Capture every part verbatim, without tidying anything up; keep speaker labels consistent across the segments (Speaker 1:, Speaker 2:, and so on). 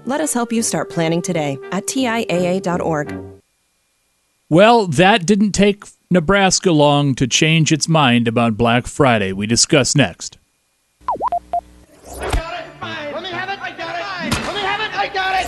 Speaker 1: Let us help you start planning today at T I A A dot org.
Speaker 2: Well, that didn't take Nebraska long to change its mind about Black Friday. We discuss next.
Speaker 3: I got it. Fine. Let me have it. I got it. Fine. Let me have it. I got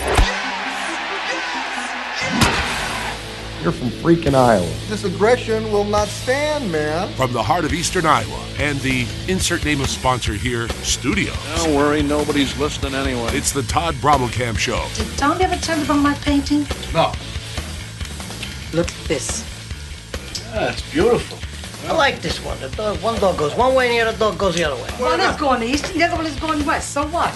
Speaker 3: it.
Speaker 4: You're from freaking Iowa.
Speaker 5: This aggression will not stand, man.
Speaker 6: From the heart of Eastern Iowa and the insert name of sponsor here, studios.
Speaker 7: Don't worry, nobody's listening anyway.
Speaker 6: It's the Todd Brommelkamp Show.
Speaker 8: Did Tom ever tell you about my painting?
Speaker 7: No.
Speaker 8: Look at this.
Speaker 7: Yeah, it's beautiful.
Speaker 9: I like this one. The dog, one dog goes one way and the other dog goes the other way.
Speaker 8: One is going east and the other one is going west. So what?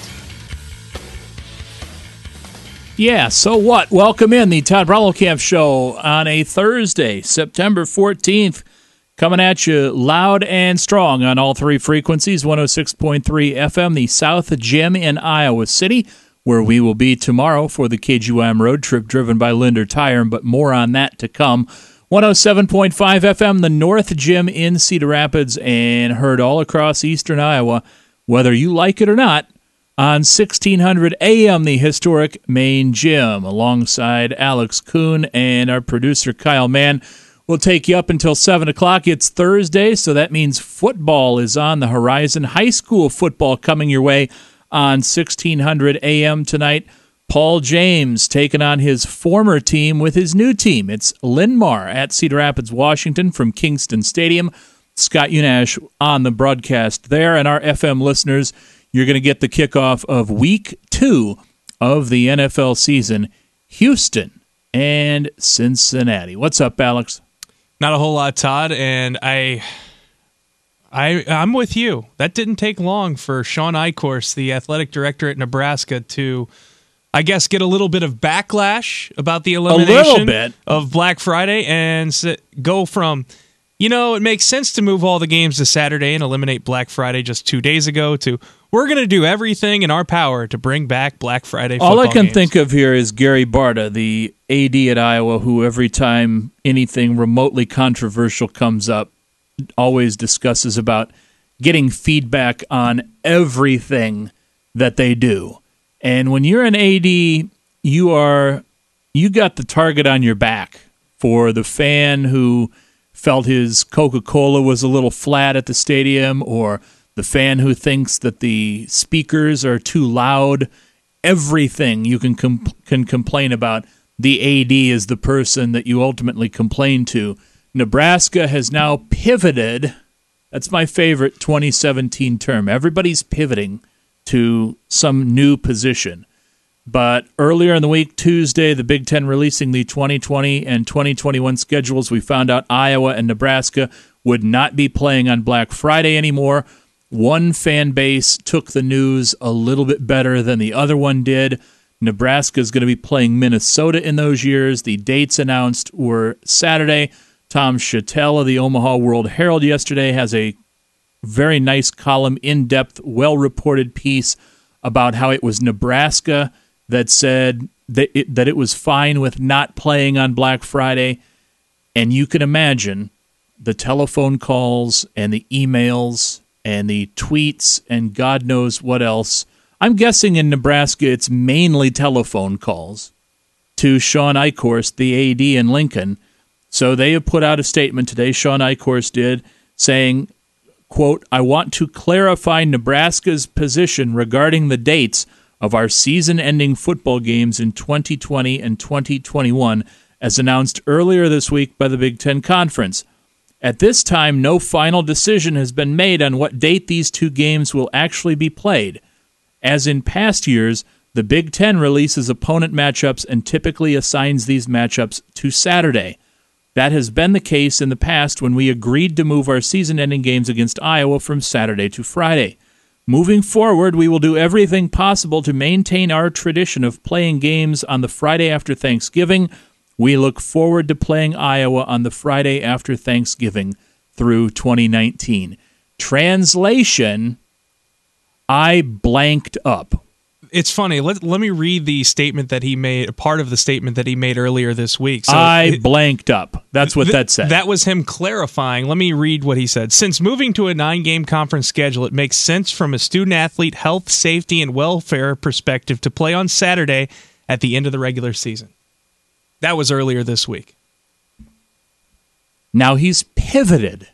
Speaker 2: Yeah, so what? Welcome in the Todd Brommelkamp Show on a Thursday, September fourteenth. Coming at you loud and strong on all three frequencies, one oh six point three F M, the South Gym in Iowa City, where we will be tomorrow for the K G Y M road trip driven by Linder Tire, but more on that to come. one oh seven point five F M, the North Gym in Cedar Rapids, and heard all across eastern Iowa, whether you like it or not, on sixteen hundred A M, the historic Main Gym, alongside Alex Kuhn and our producer Kyle Mann. We'll take you up until seven o'clock. It's Thursday, so that means football is on the horizon. High school football coming your way on sixteen hundred A M tonight. Paul James taking on his former team with his new team. It's Linn-Mar at Cedar Rapids, Washington from Kingston Stadium. Scott Unash on the broadcast there, and our F M listeners, you're going to get the kickoff of week two of the N F L season, Houston and Cincinnati. What's up, Alex?
Speaker 10: Not a whole lot, Todd, and I, I, I'm with you. That didn't take long for Sean Eichhorst, the athletic director at Nebraska, to, I guess, get a little bit of backlash about the elimination
Speaker 2: bit.
Speaker 10: of Black Friday and go from, you know, it makes sense to move all the games to Saturday and eliminate Black Friday just two days ago to we're going to do everything in our power to bring back Black Friday football
Speaker 2: All I can
Speaker 10: games.
Speaker 2: think of here is Gary Barta, the A D at Iowa, who every time anything remotely controversial comes up, always discusses about getting feedback on everything that they do. And when you're an A D, you are you got the target on your back for the fan who felt his Coca-Cola was a little flat at the stadium, or the fan who thinks that the speakers are too loud. Everything you can com- can complain about, the A D is the person that you ultimately complain to. Nebraska has now pivoted. That's my favorite twenty seventeen term. Everybody's pivoting to some new position. But earlier in the week, Tuesday, the Big Ten releasing the twenty twenty and twenty twenty-one schedules, we found out Iowa and Nebraska would not be playing on Black Friday anymore. One fan base took the news a little bit better than the other one did. Nebraska is going to be playing Minnesota in those years. The dates announced were Saturday. Tom Chattel of the Omaha World Herald yesterday has a very nice column, in-depth, well-reported piece about how it was Nebraska that said that it, that it was fine with not playing on Black Friday. And you can imagine the telephone calls and the emails and the tweets and God knows what else. I'm guessing in Nebraska it's mainly telephone calls to Sean Eichhorst, the A D in Lincoln. So they have put out a statement today, Sean Eichhorst did, saying, quote, I want to clarify Nebraska's position regarding the dates of our season-ending football games in twenty twenty and twenty twenty-one, as announced earlier this week by the Big Ten Conference. At this time, no final decision has been made on what date these two games will actually be played. As in past years, the Big Ten releases opponent matchups and typically assigns these matchups to Saturday. That has been the case in the past when we agreed to move our season-ending games against Iowa from Saturday to Friday. Moving forward, we will do everything possible to maintain our tradition of playing games on the Friday after Thanksgiving. We look forward to playing Iowa on the Friday after Thanksgiving through twenty nineteen. Translation, I blanked up.
Speaker 10: it's funny. Let let me read the statement that he made. Part of the statement that he made earlier this week. So
Speaker 2: I
Speaker 10: it,
Speaker 2: blanked up. That's what
Speaker 10: th-
Speaker 2: that said.
Speaker 10: That was him clarifying. Let me read what he said. Since moving to a nine-game conference schedule, it makes sense from a student-athlete health, safety, and welfare perspective to play on Saturday at the end of the regular season. That was earlier this week.
Speaker 2: Now he's pivoted.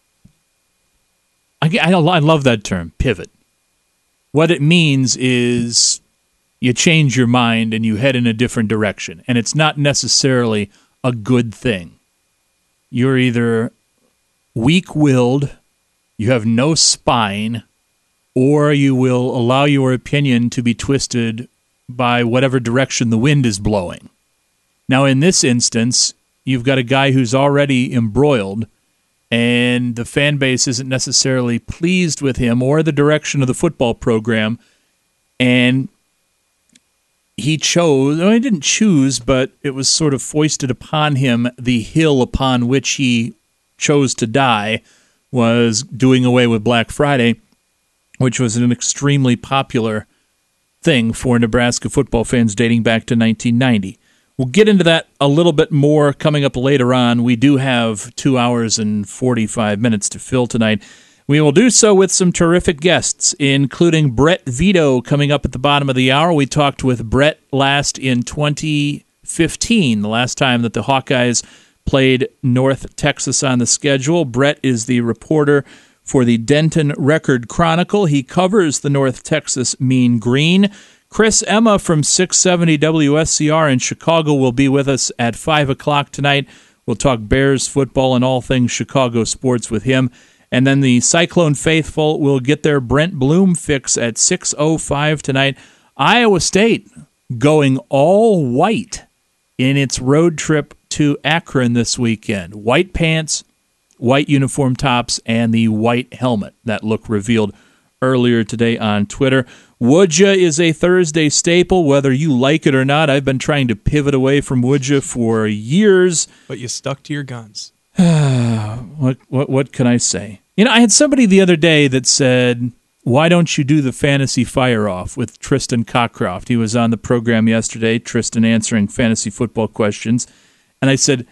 Speaker 2: I, I, I love that term, pivot. What it means is you change your mind and you head in a different direction. And it's not necessarily a good thing. You're either weak-willed, you have no spine, or you will allow your opinion to be twisted by whatever direction the wind is blowing. Now, in this instance, you've got a guy who's already embroiled, and the fan base isn't necessarily pleased with him or the direction of the football program. And he chose, well, he didn't choose, but it was sort of foisted upon him. The hill upon which he chose to die was doing away with Black Friday, which was an extremely popular thing for Nebraska football fans dating back to nineteen ninety. We'll get into that a little bit more coming up later on. We do have two hours and forty-five minutes to fill tonight. We will do so with some terrific guests, including Brett Vito coming up at the bottom of the hour. We talked with Brett last in twenty fifteen, the last time that the Hawkeyes played North Texas on the schedule. Brett is the reporter for the Denton Record Chronicle. He covers the North Texas Mean Green. Chris Emma from six seventy W S C R in Chicago will be with us at five o'clock tonight. We'll talk Bears football and all things Chicago sports with him. And then the Cyclone Faithful will get their Brent Bloom fix at six oh five tonight. Iowa State going all white in its road trip to Akron this weekend. White pants, white uniform tops, and the white helmet. That look revealed earlier today on Twitter. Woodja is a Thursday staple, whether you like it or not. I've been trying to pivot away from Woodja for years.
Speaker 10: But you stuck to your guns.
Speaker 2: what, what what can I say? You know, I had somebody the other day that said, why don't you do the fantasy fire-off with Tristan Cockcroft? He was on the program yesterday, Tristan answering fantasy football questions. And I said,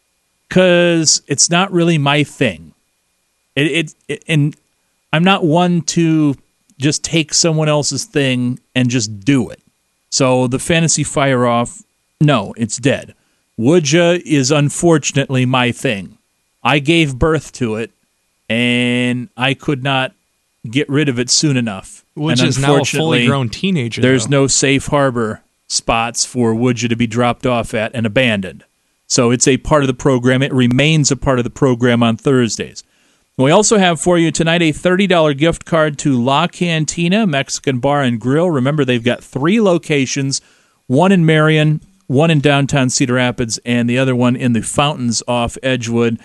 Speaker 2: because it's not really my thing. It, it, it and I'm not one to just take someone else's thing and just do it. So the fantasy fire-off, no, it's dead. Woodja is unfortunately my thing. I gave birth to it, and I could not get rid of it soon enough.
Speaker 10: Which is now a fully grown teenager.
Speaker 2: There's
Speaker 10: though.
Speaker 2: no safe harbor spots for Woodja to be dropped off at and abandoned. So it's a part of the program. It remains a part of the program on Thursdays. We also have for you tonight a thirty dollars gift card to La Cantina, Mexican Bar and Grill. Remember, they've got three locations, one in Marion, one in downtown Cedar Rapids, and the other one in the Fountains off Edgewood.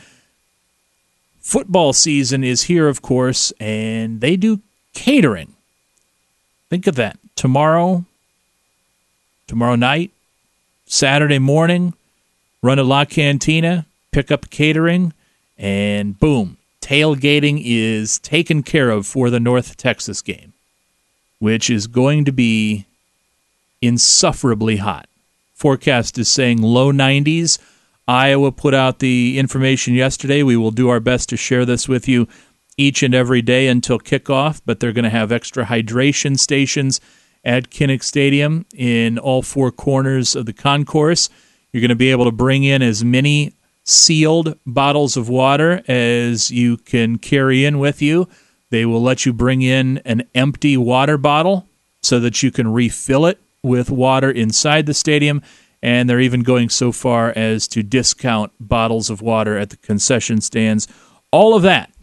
Speaker 2: Football season is here, of course, and they do catering. Think of that. Tomorrow, tomorrow night, Saturday morning, run to La Cantina, pick up catering, and boom. Tailgating is taken care of for the North Texas game, which is going to be insufferably hot. Forecast is saying low nineties. Iowa put out the information yesterday. We will do our best to share this with you each and every day until kickoff, but they're going to have extra hydration stations at Kinnick Stadium in all four corners of the concourse. You're going to be able to bring in as many sealed bottles of water as you can carry in with you. They will let you bring in an empty water bottle so that you can refill it with water inside the stadium, and they're even going so far as to discount bottles of water at the concession stands. All of that.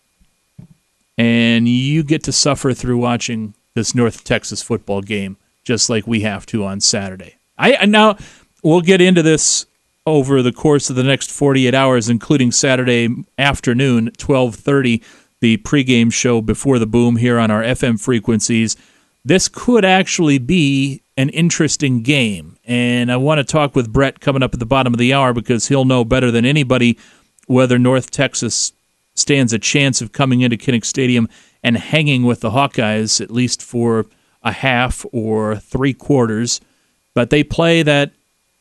Speaker 2: And you get to suffer through watching this North Texas football game just like we have to on Saturday. I now we'll get into this over the course of the next forty-eight hours, including Saturday afternoon, twelve thirty, the pregame show before the boom here on our F M frequencies. This could actually be an interesting game, and I want to talk with Brett coming up at the bottom of the hour because he'll know better than anybody whether North Texas stands a chance of coming into Kinnick Stadium and hanging with the Hawkeyes, at least for a half or three quarters, but they play that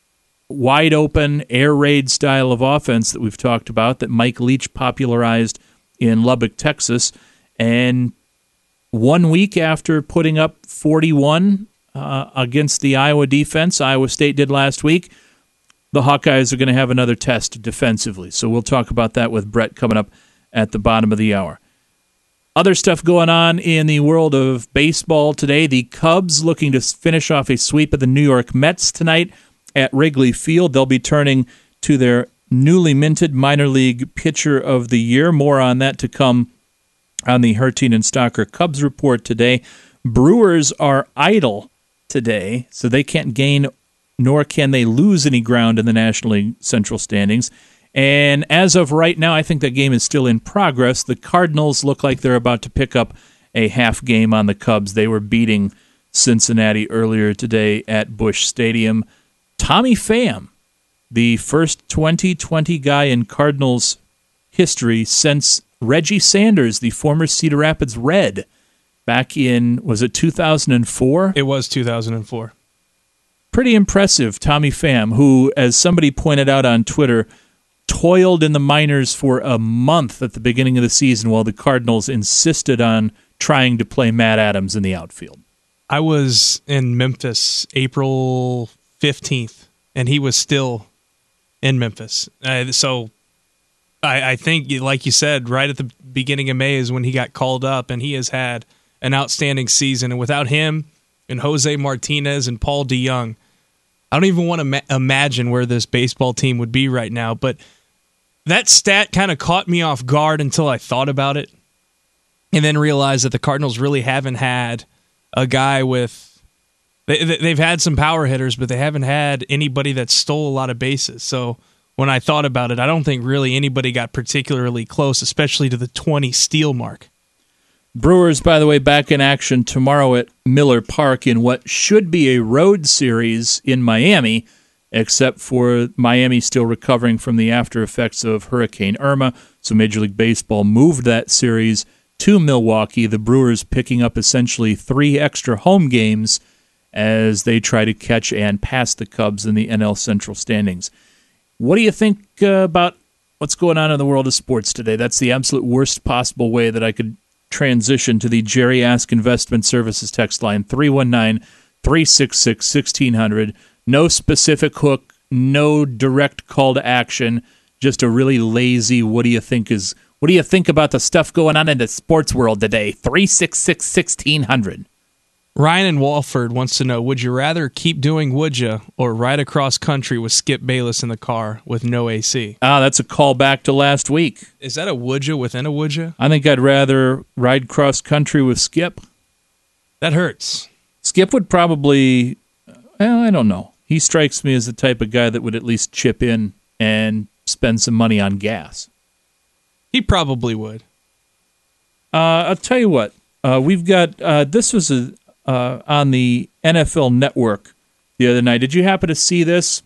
Speaker 2: wide open air raid style of offense that we've talked about that Mike Leach popularized in Lubbock, Texas. And one week after putting up forty-one uh, against the Iowa defense, Iowa State did last week, the Hawkeyes are going to have another test defensively. So we'll talk about that with Brett coming up at the bottom of the hour. Other stuff going on in the world of baseball today. The Cubs looking to finish off a sweep of the New York Mets tonight at Wrigley Field. They'll be turning to their newly minted minor league pitcher of the year. More on that to come on the Hertine and Stocker Cubs report today. Brewers are idle today, so they can't gain nor can they lose any ground in the National League Central standings. And as of right now, I think that game is still in progress. The Cardinals look like they're about to pick up a half game on the Cubs. They were beating Cincinnati earlier today at Busch Stadium. Tommy Pham, the first twenty twenty guy in Cardinals history since Reggie Sanders, the former Cedar Rapids Red, back in, was it two thousand four?
Speaker 10: It was two thousand four.
Speaker 2: Pretty impressive, Tommy Pham, who, as somebody pointed out on Twitter, toiled in the minors for a month at the beginning of the season while the Cardinals insisted on trying to play Matt Adams in the outfield.
Speaker 10: I was in Memphis April fifteenth, and he was still in Memphis. Uh, so I, I think, like you said, right at the beginning of May is when he got called up, and he has had an outstanding season. And without him and Jose Martinez and Paul DeYoung, I don't even want to ma- imagine where this baseball team would be right now. But that stat kind of caught me off guard until I thought about it, and then realized that the Cardinals really haven't had a guy with they, they've had some power hitters, but they haven't had anybody that stole a lot of bases. So when I thought about it, I don't think really anybody got particularly close, especially to the twenty steal mark.
Speaker 2: Brewers, by the way, back in action tomorrow at Miller Park in what should be a road series in Miami, except for Miami still recovering from the after effects of Hurricane Irma. So Major League Baseball moved that series to Milwaukee, the Brewers picking up essentially three extra home games as they try to catch and pass the Cubs in the N L Central standings. What do you think uh, about what's going on in the world of sports today? That's the absolute worst possible way that I could transition to the Jerry Ask Investment Services text line, three one nine, three six six, one six zero zero. No specific hook, no direct call to action, just a really lazy, what do you think is, what do you think about the stuff going on in the sports world today? three six six, one six zero zero.
Speaker 10: Ryan in Walford wants to know, would you rather keep doing Would Ya or ride across country with Skip Bayless in the car with no A C?
Speaker 2: Ah, that's a call back to last week.
Speaker 10: Is that a Would Ya within a Would Ya?
Speaker 2: I think I'd rather ride cross country with Skip.
Speaker 10: That hurts.
Speaker 2: Skip would probably, well, I don't know. He strikes me as the type of guy that would at least chip in and spend some money on gas.
Speaker 10: He probably would.
Speaker 2: Uh, I'll tell you what. Uh, we've got, uh, this was a, uh, on the N F L Network the other night. Did you happen to see this?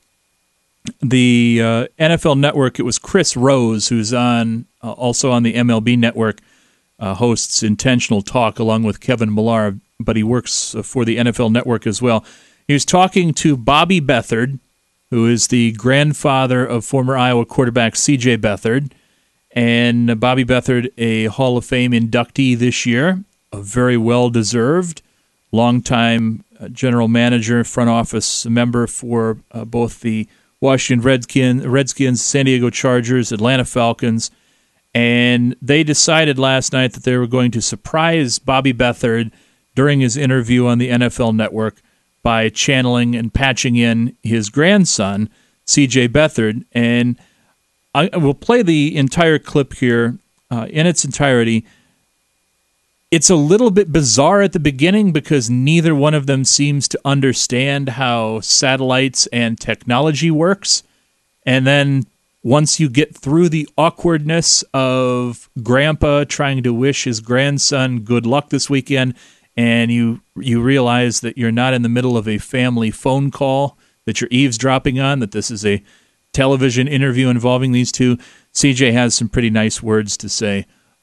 Speaker 2: The uh, N F L Network, it was Chris Rose, who's on uh, also on the M L B Network, uh, hosts Intentional Talk along with Kevin Millar, but he works for the N F L Network as well. He was talking to Bobby Beathard, who is the grandfather of former Iowa quarterback C J Beathard, and Bobby Beathard, a Hall of Fame inductee this year, a very well-deserved, longtime general manager, front office member for uh, both the Washington Redskins, Redskins, San Diego Chargers, Atlanta Falcons, and they decided last night that they were going to surprise Bobby Beathard during his interview on the N F L Network by channeling and patching in his grandson, C J Beathard. And I will play the entire clip here uh, in its entirety. It's a little bit bizarre at the beginning because neither one of them seems to understand how satellites and technology works. And then once you get through the awkwardness of Grandpa trying to wish his grandson good luck this weekend, and you you realize that you're not in the middle of a family phone call that you're eavesdropping on, that this is a television interview involving these two, C J has some pretty nice words to say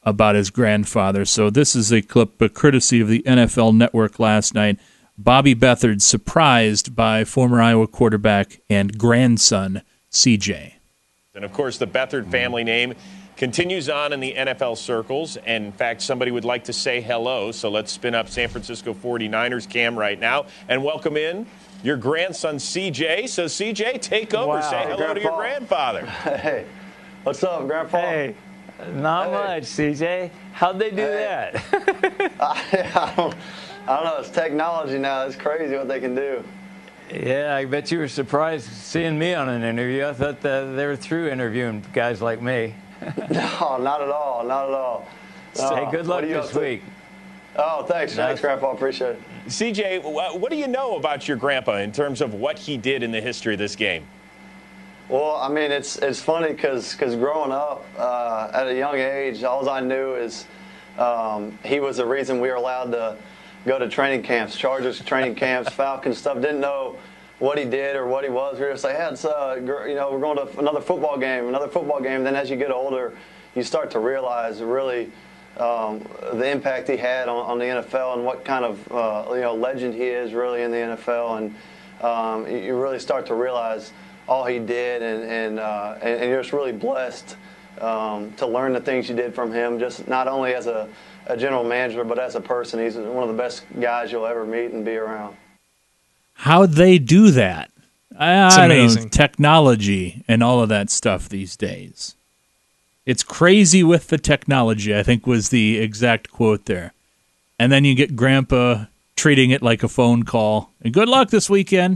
Speaker 2: about his grandfather. So this is a clip, a courtesy of the N F L Network last night. Bobby Beathard surprised by former Iowa quarterback and grandson C J.
Speaker 4: And, of course, the Beathard family name continues on in the N F L circles. And, in fact, somebody would like to say hello. So let's spin up San Francisco forty-niners cam right now and welcome in your grandson, C J. So, C J, take over. Wow. Say hello Grandpa. to your grandfather.
Speaker 11: Hey, what's up, Grandpa?
Speaker 12: Hey, not hey. much, C J. How'd they do
Speaker 11: hey.
Speaker 12: that?
Speaker 11: I, I, don't, I don't know. It's technology now. It's crazy what they can do.
Speaker 12: Yeah, I bet you were surprised seeing me on an interview. I thought that they were through interviewing guys like me.
Speaker 11: No, not at all. Not at all.
Speaker 12: No. Hey, good luck this week.
Speaker 11: Oh, thanks. Thanks, Grandpa. Appreciate it.
Speaker 4: C J, what do you know about your grandpa in terms of what he did in the history of this game?
Speaker 11: Well, I mean, it's it's funny because because growing up uh, at a young age, all I knew is um, he was the reason we were allowed to go to training camps, Chargers training camps, Falcons stuff. Didn't know what he did or what he was. We were just like, hey, it's, uh, you know, we're going to another football game, another football game. Then as you get older, you start to realize really um, the impact he had on, on the N F L and what kind of uh, you know legend he is really in the N F L. And um, you really start to realize all he did, and and, uh, and, and you're just really blessed um, to learn the things you did from him, just not only as a a general manager, but as a person. He's one of the best guys you'll ever meet and be around.
Speaker 2: How'd they do that? I,
Speaker 10: it's
Speaker 2: I
Speaker 10: amazing.
Speaker 2: Don't know, technology and all of that stuff these days. It's crazy with the technology, I think was the exact quote there. And then you get Grandpa treating it like a phone call. And good luck this weekend.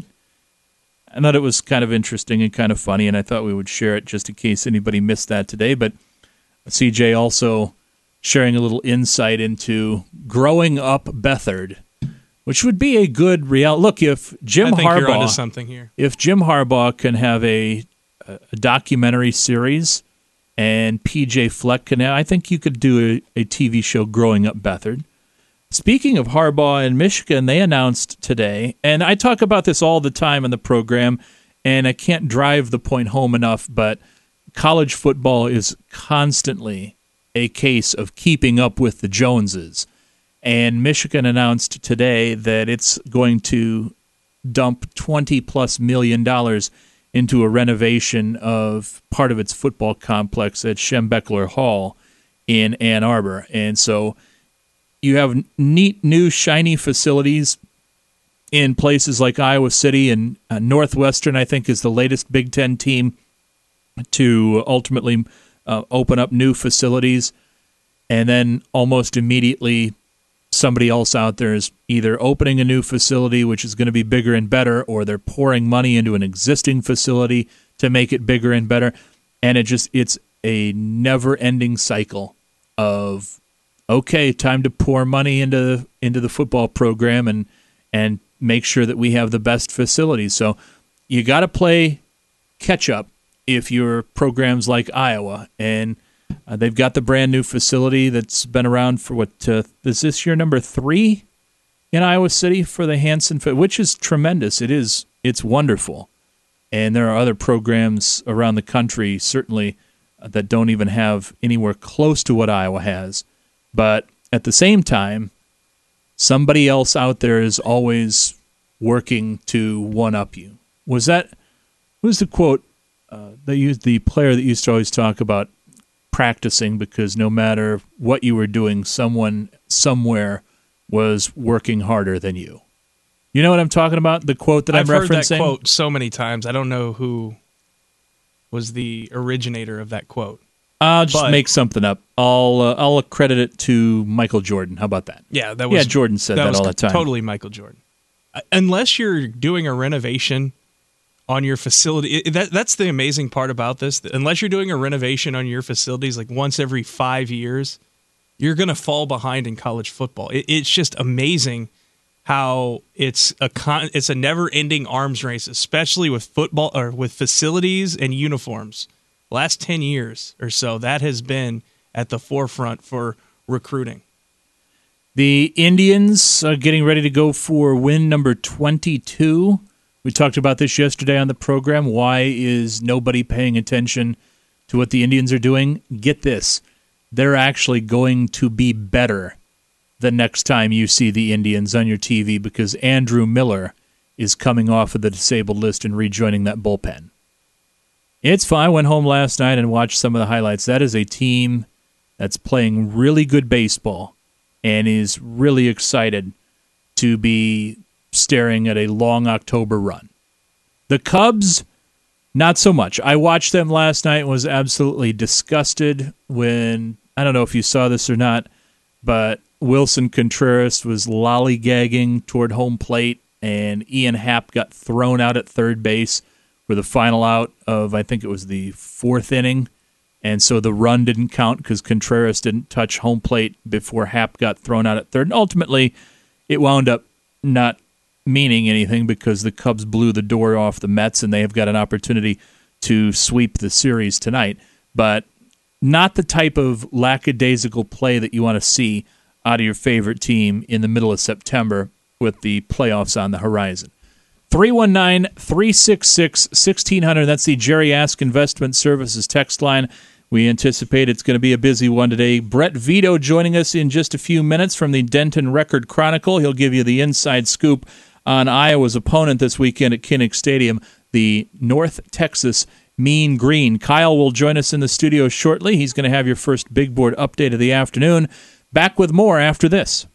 Speaker 2: I thought it was kind of interesting and kind of funny, and I thought we would share it just in case anybody missed that today. But C J also sharing a little insight into growing up Beathard, which would be a good real look if Jim
Speaker 10: I think
Speaker 2: Harbaugh.
Speaker 10: You're onto something here.
Speaker 2: If Jim Harbaugh can have a, a documentary series, and P J Fleck can, I think you could do a, a T V show growing up Beathard. Speaking of Harbaugh and Michigan, they announced today, and I talk about this all the time in the program, and I can't drive the point home enough, but college football is constantly a case of keeping up with the Joneses. And Michigan announced today that it's going to dump twenty plus million dollars into a renovation of part of its football complex at Schembechler Hall in Ann Arbor. And so you have neat, new, shiny facilities in places like Iowa City, and uh, Northwestern, I think, is the latest Big Ten team to ultimately uh, open up new facilities. And then almost immediately somebody else out there is either opening a new facility, which is going to be bigger and better, or they're pouring money into an existing facility to make it bigger and better. And it just it's a never-ending cycle of, okay, time to pour money into into the football program and and make sure that we have the best facilities. So you got to play catch-up if you're programs like Iowa. And uh, they've got the brand-new facility that's been around for, what, uh, is this year number three in Iowa City for the Hanson, which is tremendous. It is. It's wonderful. And there are other programs around the country, certainly, uh, that don't even have anywhere close to what Iowa has. But at the same time, somebody else out there is always working to one-up you. Was that, what was the quote uh, that used the player that used to always talk about practicing, because no matter what you were doing, someone somewhere was working harder than you? You know what I'm talking about? The quote that
Speaker 10: I've
Speaker 2: I'm
Speaker 10: referencing?
Speaker 2: referencing?
Speaker 10: I've heard that quote so many times. I don't know who was the originator of that quote.
Speaker 2: I'll just
Speaker 10: but,
Speaker 2: make something up. I'll uh, I'll credit it to Michael Jordan. How about that?
Speaker 10: Yeah, that was
Speaker 2: yeah. Jordan said that,
Speaker 10: that
Speaker 2: all the time.
Speaker 10: Totally, Michael Jordan. Uh, unless you're doing a renovation on your facility, it, that that's the amazing part about this. Unless you're doing a renovation on your facilities like once every five years, you're going to fall behind in college football. It, it's just amazing how it's a con- it's a never-ending arms race, especially with football or with facilities and uniforms. Last ten years or so, that has been at the forefront for recruiting.
Speaker 2: The Indians are getting ready to go for win number twenty-two. We talked about this yesterday on the program. Why is nobody paying attention to what the Indians are doing? Get this. they're actually going to be better the next time you see the Indians on your T V because Andrew Miller is coming off of the disabled list and rejoining that bullpen. It's fine. I went home last night and watched some of the highlights. That is a team that's playing really good baseball and is really excited to be staring at a long October run. The Cubs, not so much. I watched them last night and was absolutely disgusted when, I don't know if you saw this or not, but Wilson Contreras was lollygagging toward home plate, and Ian Happ got thrown out at third base for the final out of, I think it was the fourth inning, and so the run didn't count because Contreras didn't touch home plate before Happ got thrown out at third. And ultimately, it wound up not meaning anything because the Cubs blew the door off the Mets, and they have got an opportunity to sweep the series tonight. But not the type of lackadaisical play that you want to see out of your favorite team in the middle of September with the playoffs on the horizon. three one nine, three six six, one six zero zero. That's the Jerry Ask Investment Services text line. We anticipate it's going to be a busy one today. Brett Vito joining us in just a few minutes from the Denton Record Chronicle. He'll give you the inside scoop on Iowa's opponent this weekend at Kinnick Stadium, the North Texas Mean Green. Kyle will join us in the studio shortly. He's going to have your first Big Board update of the afternoon. Back with more after this.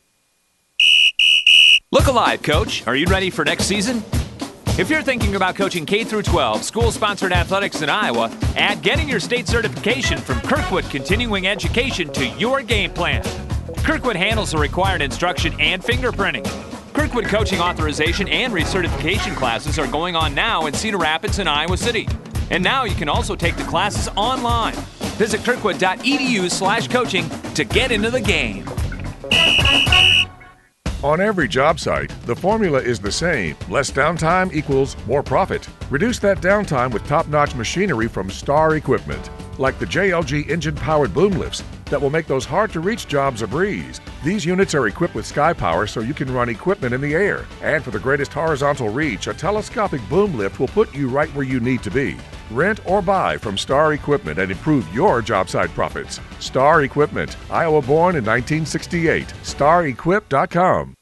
Speaker 13: Look alive, Coach. Are you ready for next season? If you're thinking about coaching K through twelve, school-sponsored athletics in Iowa, add getting your state certification from Kirkwood Continuing Education to your game plan. Kirkwood handles the required instruction and fingerprinting. Kirkwood coaching authorization and recertification classes are going on now in Cedar Rapids and Iowa City. And now you can also take the classes online. Visit kirkwood.edu slash coaching to get into the game.
Speaker 14: On every job site, the formula is the same. Less downtime equals more profit. Reduce that downtime with top-notch machinery from Star Equipment, like the J L G engine-powered boom lifts that will make those hard-to-reach jobs a breeze. These units are equipped with sky power so you can run equipment in the air. And for the greatest horizontal reach, a telescopic boom lift will put you right where you need to be. Rent or buy from Star Equipment and improve your job site profits. Star Equipment, Iowa born in nineteen sixty-eight. star equip dot com.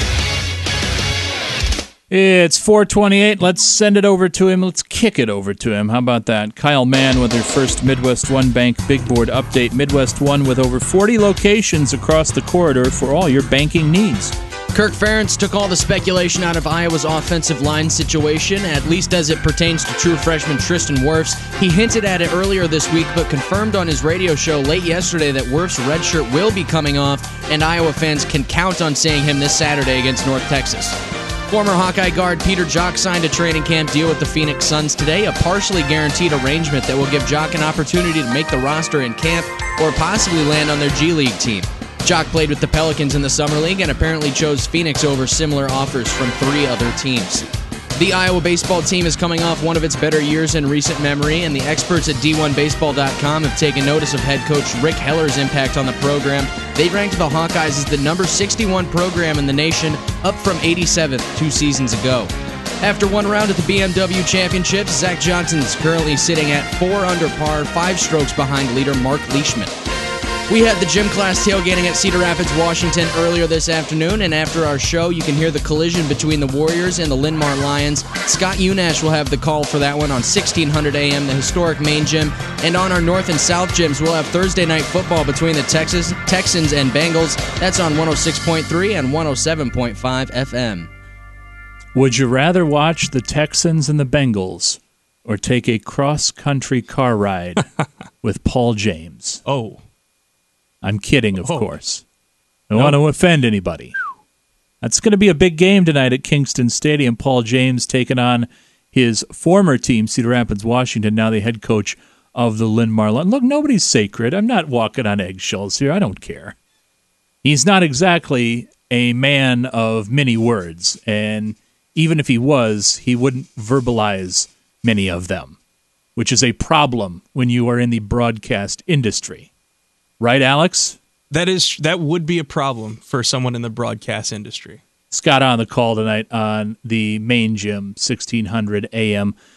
Speaker 2: It's four twenty-eight. Let's send it over to him. Let's kick it over to him. How about that? Kyle Mann with their first Midwest One Bank Big Board update. Midwest One with over forty locations across the corridor for all your banking needs.
Speaker 15: Kirk Ferentz took all the speculation out of Iowa's offensive line situation, at least as it pertains to true freshman Tristan Wirfs. He hinted at it earlier this week, but confirmed on his radio show late yesterday that Wirfs' red shirt will be coming off, and Iowa fans can count on seeing him this Saturday against North Texas. Former Hawkeye guard Peter Jok signed a training camp deal with the Phoenix Suns today, a partially guaranteed arrangement that will give Jok an opportunity to make the roster in camp or possibly land on their G League team. Jok played with the Pelicans in the Summer League and apparently chose Phoenix over similar offers from three other teams. The Iowa baseball team is coming off one of its better years in recent memory, and the experts at D one baseball dot com have taken notice of head coach Rick Heller's impact on the program. They ranked the Hawkeyes as the number sixty-one program in the nation, up from eighty-seventh two seasons ago. After one round at the B M W Championships, Zach Johnson is currently sitting at four under par, five strokes behind leader Mark Leishman. We had the gym class tailgating at Cedar Rapids, Washington earlier this afternoon, and after our show, you can hear the collision between the Warriors and the Linn-Mar Lions. Scott Unash will have the call for that one on sixteen hundred A M, the historic main gym, and on our North and South gyms, we'll have Thursday night football between the Texas, Texans and Bengals. That's on one oh six point three and one oh seven point five F M.
Speaker 2: Would you rather watch the Texans and the Bengals or take a cross-country car ride with Paul James?
Speaker 10: Oh.
Speaker 2: I'm kidding, of
Speaker 10: oh.
Speaker 2: course. I don't nope. want to offend anybody. That's going to be a big game tonight at Kingston Stadium. Paul James taking on his former team, Cedar Rapids, Washington, now the head coach of the Linn-Mar Lions. Look, nobody's sacred. I'm not walking on eggshells here. I don't care. He's not exactly a man of many words, and even if he was, he wouldn't verbalize many of them, which is a problem when you are in the broadcast industry. Right, Alex?
Speaker 10: That is that would be a problem for someone in the broadcast industry.
Speaker 2: Scott on the call tonight on the main gym, sixteen hundred A M.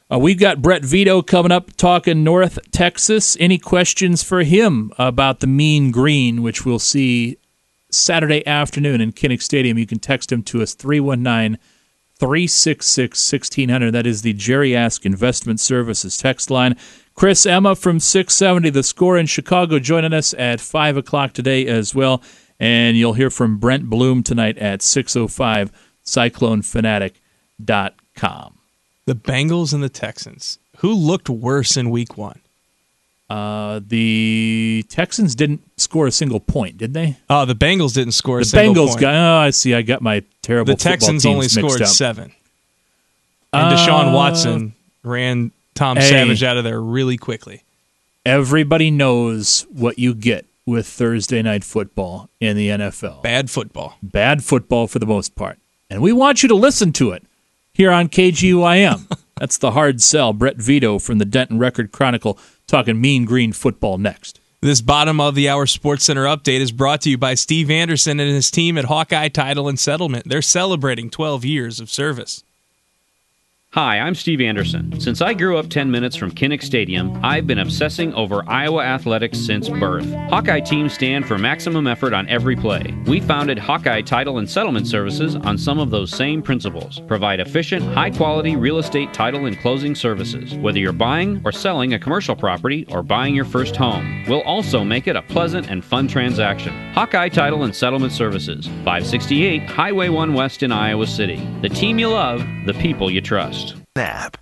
Speaker 2: Uh, we've got Brett Vito coming up talking North Texas. Any questions for him about the Mean Green, which we'll see Saturday afternoon in Kinnick Stadium? You can text him to us, three one nine, three six six, one six zero zero. That is the Jerry Ask Investment Services text line. Chris Emma from six seventy The Score in Chicago joining us at five o'clock today as well. And you'll hear from Brent Bloom tonight at six oh five, cyclone fanatic dot com.
Speaker 10: The Bengals and the Texans. Who looked worse in week one?
Speaker 2: Uh, the Texans didn't score a single point, did they?
Speaker 10: Oh, the Bengals didn't score a
Speaker 2: the
Speaker 10: single
Speaker 2: Bengals
Speaker 10: point.
Speaker 2: Got, oh, I see. I got my terrible
Speaker 10: The Texans
Speaker 2: football
Speaker 10: only
Speaker 2: teams mixed
Speaker 10: scored
Speaker 2: up.
Speaker 10: seven. And Deshaun
Speaker 2: Uh,
Speaker 10: Watson ran Tom
Speaker 2: hey.
Speaker 10: Savage out of there really quickly.
Speaker 2: Everybody knows what you get with Thursday night football in the N F L.
Speaker 10: Bad football.
Speaker 2: Bad football for the most part. And we want you to listen to it here on K G Y M. That's the hard sell. Brett Vito from the Denton Record Chronicle talking Mean Green football next.
Speaker 10: This bottom of the hour Sports Center update is brought to you by Steve Anderson and his team at Hawkeye Title and Settlement. They're celebrating twelve years of service.
Speaker 16: Hi, I'm Steve Anderson. Since I grew up ten minutes from Kinnick Stadium, I've been obsessing over Iowa athletics since birth. Hawkeye teams stand for maximum effort on every play. We founded Hawkeye Title and Settlement Services on some of those same principles. Provide efficient, high-quality real estate title and closing services. Whether you're buying or selling a commercial property or buying your first home, we'll also make it a pleasant and fun transaction. Hawkeye Title and Settlement Services, five sixty-eight Highway one West in Iowa City. The team you love, the people you trust.
Speaker 17: Nap.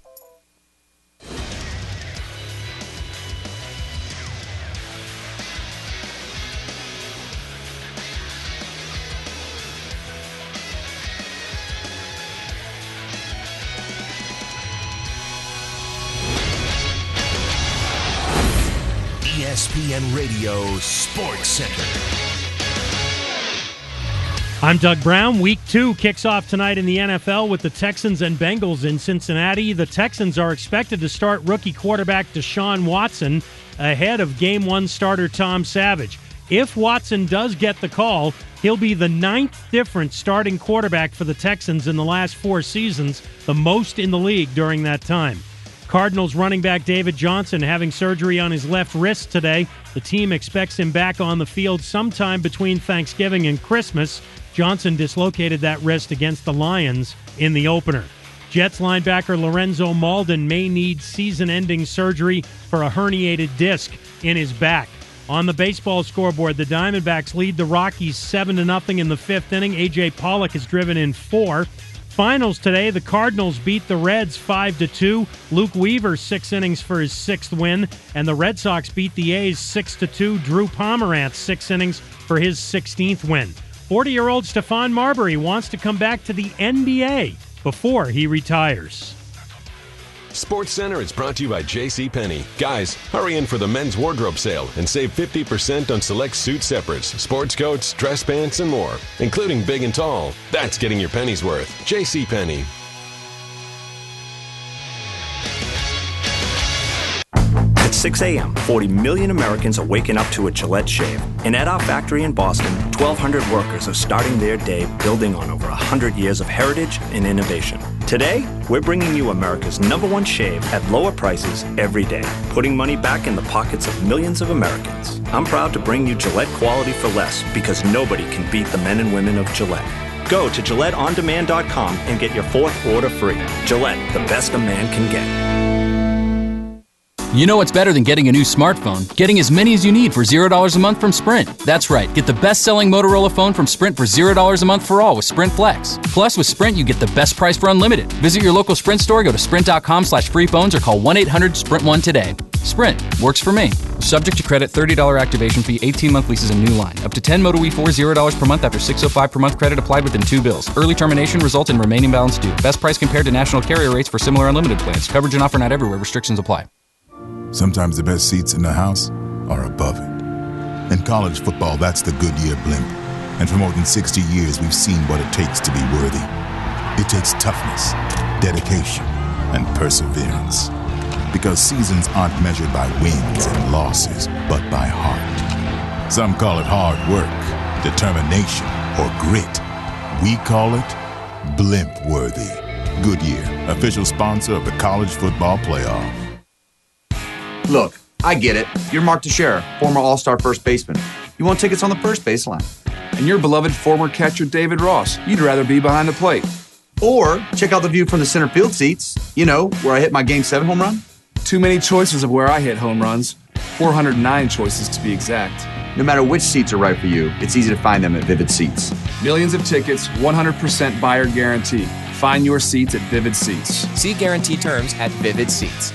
Speaker 17: E S P N Radio Sports Center.
Speaker 18: I'm Doug Brown. Week two kicks off tonight in the N F L with the Texans and Bengals in Cincinnati. The Texans are expected to start rookie quarterback Deshaun Watson ahead of game one starter Tom Savage. If Watson does get the call, he'll be the ninth different starting quarterback for the Texans in the last four seasons, the most in the league during that time. Cardinals running back David Johnson having surgery on his left wrist today. The team expects him back on the field sometime between Thanksgiving and Christmas. Johnson dislocated that wrist against the Lions in the opener. Jets linebacker Lorenzo Malden may need season-ending surgery for a herniated disc in his back. On the baseball scoreboard, the Diamondbacks lead the Rockies seven to nothing in the fifth inning. A J Pollock is driven in four. Finals today, the Cardinals beat the Reds five to two. Luke Weaver six innings for his sixth win, and the Red Sox beat the A's six to two. Drew Pomeranz six innings for his sixteenth win. forty-year-old Stephon Marbury wants to come back to the N B A before he retires.
Speaker 19: Sports Center is brought to you by JCPenney. Guys, hurry in for the men's wardrobe sale and save fifty percent on select suit separates, sports coats, dress pants, and more, including big and tall. That's getting your pennies worth. JCPenney.
Speaker 20: At six a.m., forty million Americans are waking up to a Gillette shave. And at our factory in Boston, twelve hundred workers are starting their day building on over one hundred years of heritage and innovation. Today, we're bringing you America's number one shave at lower prices every day, putting money back in the pockets of millions of Americans. I'm proud to bring you Gillette quality for less because nobody can beat the men and women of Gillette. Go to Gillette On Demand dot com and get your fourth order free. Gillette, the best a man can get.
Speaker 15: You know what's better than getting a new smartphone? Getting as many as you need for zero dollars a month from Sprint. That's right. Get the best-selling Motorola phone from Sprint for zero dollars a month for all with Sprint Flex. Plus, with Sprint, you get the best price for unlimited. Visit your local Sprint store, go to sprint.com slash free phones, or call one eight hundred sprint one today. Sprint. Works for me. Subject to credit, thirty dollars activation fee, eighteen-month leases and new line. Up to ten Moto E four, zero dollars per month after six oh five per month credit applied within two bills. Early termination results in remaining balance due. Best price compared to national carrier rates for similar unlimited plans. Coverage and offer not everywhere. Restrictions apply.
Speaker 21: Sometimes the best seats in the house are above it. In college football, that's the Goodyear blimp. And for more than sixty years, we've seen what it takes to be worthy. It takes toughness, dedication, and perseverance. Because seasons aren't measured by wins and losses, but by heart. Some call it hard work, determination, or grit. We call it blimp-worthy. Goodyear, official sponsor of the College Football Playoff.
Speaker 1: Look, I get it. You're Mark Teixeira, former All-Star first baseman. You want tickets on the first baseline. And your beloved former catcher David Ross. You'd rather be behind the plate. Or check out the view from the center field seats. You know, where I hit my Game seven home run.
Speaker 22: Too many choices of where I hit home runs. four hundred nine choices to be exact.
Speaker 1: No matter which seats are right for you, it's easy to find them at Vivid Seats.
Speaker 22: Millions of tickets, one hundred percent buyer guarantee. Find your seats at Vivid Seats.
Speaker 23: See guarantee terms at Vivid Seats.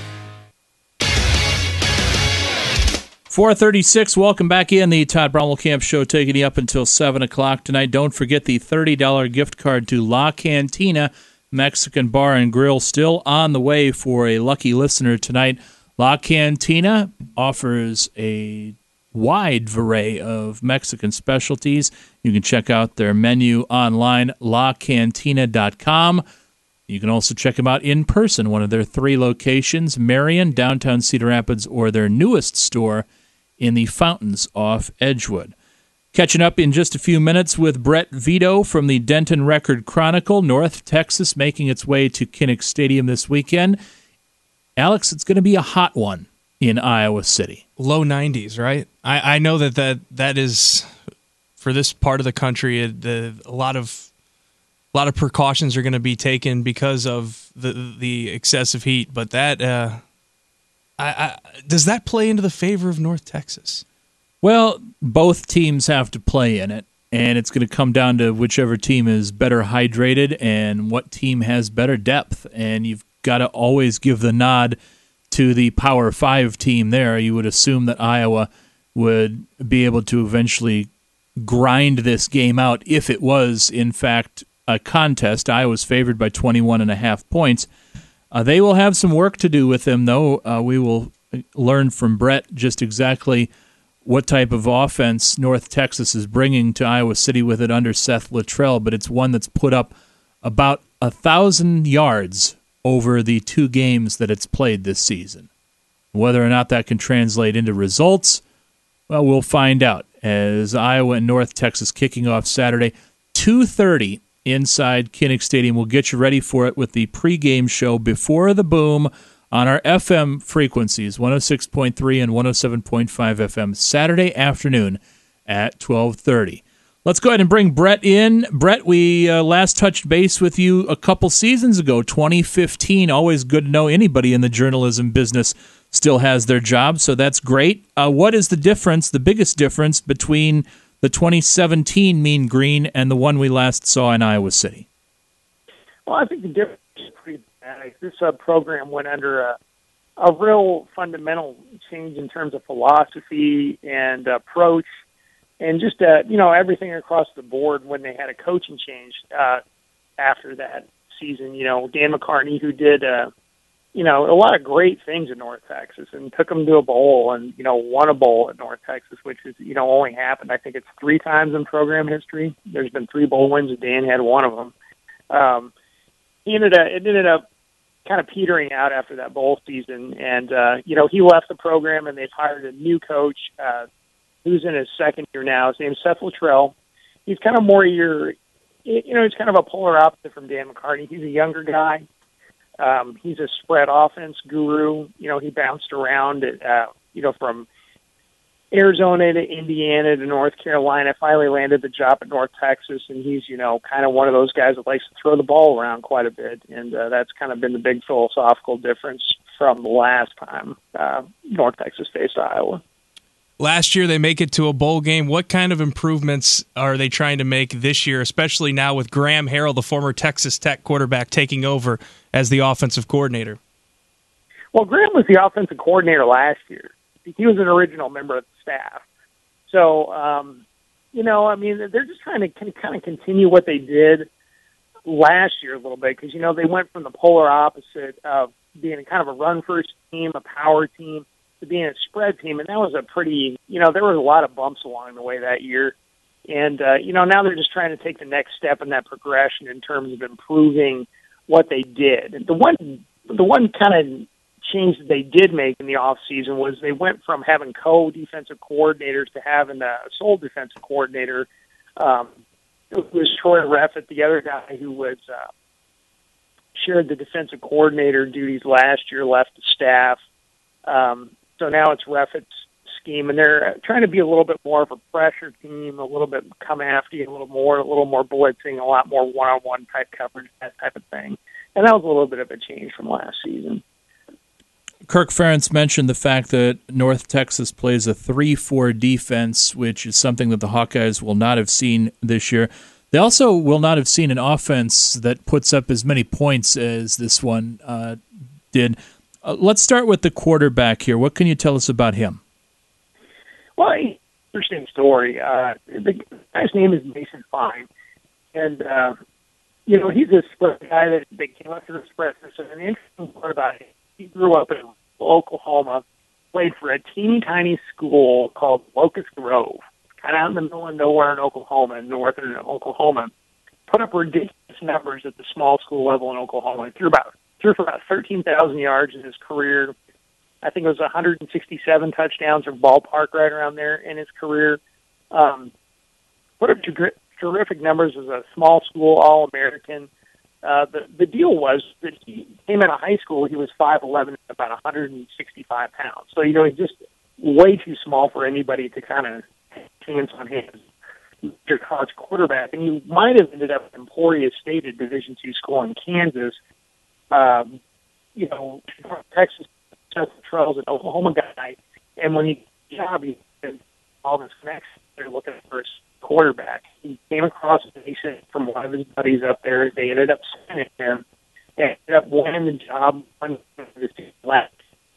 Speaker 2: four thirty-six, welcome back in. The Todd Bromwell-Camp Show taking you up until seven o'clock tonight. Don't forget the thirty dollars gift card to La Cantina Mexican Bar and Grill still on the way for a lucky listener tonight. La Cantina offers a wide array of Mexican specialties. You can check out their menu online, la cantina dot com. You can also check them out in person, one of their three locations, Marion, downtown Cedar Rapids, or their newest store in the Fountains off Edgewood. Catching up in just a few minutes with Brett Vito from the Denton Record Chronicle. North Texas making its way to Kinnick Stadium this weekend. Alex, it's going to be a hot one in Iowa City.
Speaker 10: Low nineties, right? I, I know that, that that is, for this part of the country, it, uh, a lot of a lot of precautions are going to be taken because of the the excessive heat. But that uh, I, I, does that play into the favor of North Texas?
Speaker 2: Well, both teams have to play in it, and it's going to come down to whichever team is better hydrated and what team has better depth. And you've got to always give the nod to the Power Five team there. You would assume that Iowa would be able to eventually grind this game out if it was, in fact, a contest. Iowa's favored by twenty-one and a half points. Uh, they will have some work to do with them, though. Uh, we will learn from Brett just exactly what type of offense North Texas is bringing to Iowa City with it under Seth Littrell, but it's one that's put up about a thousand yards over the two games that it's played this season. Whether or not that can translate into results, well, we'll find out as Iowa and North Texas kicking off Saturday, two thirty inside Kinnick Stadium. We'll get you ready for it with the pregame show before the boom on our F M frequencies, one oh six point three and one oh seven point five F M, Saturday afternoon at twelve thirty. Let's go ahead and bring Brett in. Brett, we uh, last touched base with you a couple seasons ago, twenty fifteen. Always good to know anybody in the journalism business still has their job, so that's great. Uh, what is the difference, the biggest difference, between the twenty seventeen Mean Green and the one we last saw in Iowa City?
Speaker 24: Well, I think the difference is pretty dramatic. This uh, program went under a, a real fundamental change in terms of philosophy and approach. And just, uh, you know, everything across the board when they had a coaching change uh, after that season. You know, Dan McCarney, who did, uh, you know, a lot of great things in North Texas and took them to a bowl and, you know, won a bowl at North Texas, which is, you know, only happened, I think it's three times in program history. There's been three bowl wins, and Dan had one of them. Um, he ended up, it ended up kind of petering out after that bowl season. And, uh, you know, he left the program and they've hired a new coach, uh, who's in his second year now. His name's Seth Littrell. He's kind of more your, you know, he's kind of a polar opposite from Dan McCartney. He's a younger guy. Um, he's a spread offense guru. You know, he bounced around, at, uh, you know, from Arizona to Indiana to North Carolina, finally landed the job at North Texas, and he's, you know, kind of one of those guys that likes to throw the ball around quite a bit, and uh, that's kind of been the big philosophical difference from the last time uh, North Texas faced Iowa.
Speaker 10: Last year, they make it to a bowl game. What kind of improvements are they trying to make this year, especially now with Graham Harrell, the former Texas Tech quarterback, taking over as the offensive coordinator?
Speaker 24: Well, Graham was the offensive coordinator last year. He was an original member of the staff. So, um, you know, I mean, they're just trying to kind of continue what they did last year a little bit because, you know, they went from the polar opposite of being kind of a run-first team, a power team, to being a spread team, and that was a pretty, you know, there was a lot of bumps along the way that year. And, uh, you know, now they're just trying to take the next step in that progression in terms of improving what they did. The one, the one kind of change that they did make in the off season was they went from having co-defensive coordinators to having a sole defensive coordinator. Um, it was Troy Reffett, the other guy who was, uh, shared the defensive coordinator duties last year, left the staff. Um, so now it's Reffitt's scheme, and they're trying to be a little bit more of a pressure team, a little bit come after you a little more, a little more blitzing, a lot more one-on-one type coverage, that type of thing. And that was a little bit of a change from last season.
Speaker 2: Kirk Ferentz mentioned the fact that North Texas plays a three four defense, which is something that the Hawkeyes will not have seen this year. They also will not have seen an offense that puts up as many points as this one uh, did. Uh, let's start with the quarterback here. What can you tell us about him?
Speaker 24: Well, interesting story. Uh, the guy's name is Mason Fine, and uh, you know he's a spread guy that, that came up to the spread system. And the interesting part about it, he grew up in Oklahoma, played for a teeny tiny school called Locust Grove, kind of out in the middle of nowhere in Oklahoma, in northern Oklahoma. Put up ridiculous numbers at the small school level in Oklahoma. He threw about threw for about thirteen thousand yards in his career. I think it was one hundred sixty-seven touchdowns or ballpark right around there in his career. Um, put up ter- terrific numbers as a small school All-American. Uh, the, the deal was that he came out of high school, he was five eleven, about one hundred sixty-five pounds. So, you know, he's just way too small for anybody to kind of chance on him as your college quarterback. And he might have ended up at Emporia State, a Division two school in Kansas. Um, you know, Texas, Trails, an Oklahoma guy, and when he got the job, he had all this connection. They're looking for his quarterback. He came across a Mason from one of his buddies up there. They ended up signing him. They ended up winning the job on this last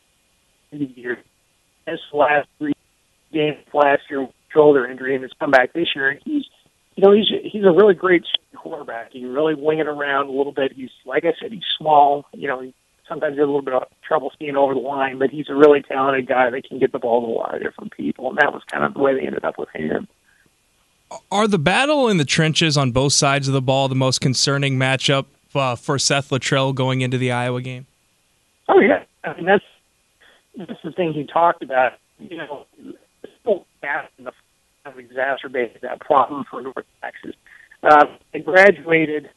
Speaker 24: year. His last three games last year with shoulder injury, and has come back this year. He's, you know, he's he's a really great quarterback. He can really wing it around a little bit. He's, like I said, he's small. You know, he sometimes has a little bit of trouble seeing over the line, but he's a really talented guy that can get the ball to a lot of different people, and that was kind of the way they ended up with him.
Speaker 10: Are the battle in the trenches on both sides of the ball the most concerning matchup uh, for Seth Littrell going into the Iowa game?
Speaker 24: Oh, yeah. I mean, that's, that's the thing he talked about. You know, it's so fast and the kind of exacerbated that problem for North Texas. Uh, they graduated